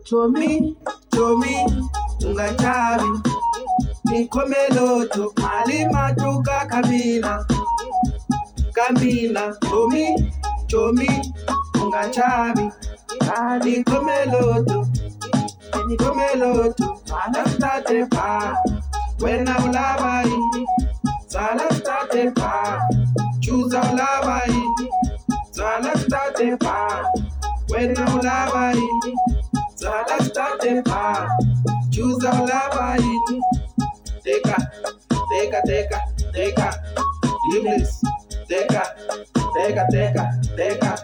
Chomi, ungachavi, nikomeloto, malima tuka kamina, chomi, ungachavi, nikomeloto, salastate pa, when I ulabai, salastate pa, choose a ulabai, salastate pa, when I ulabai, salastate pa, choose a ulabai, teka, English, teka.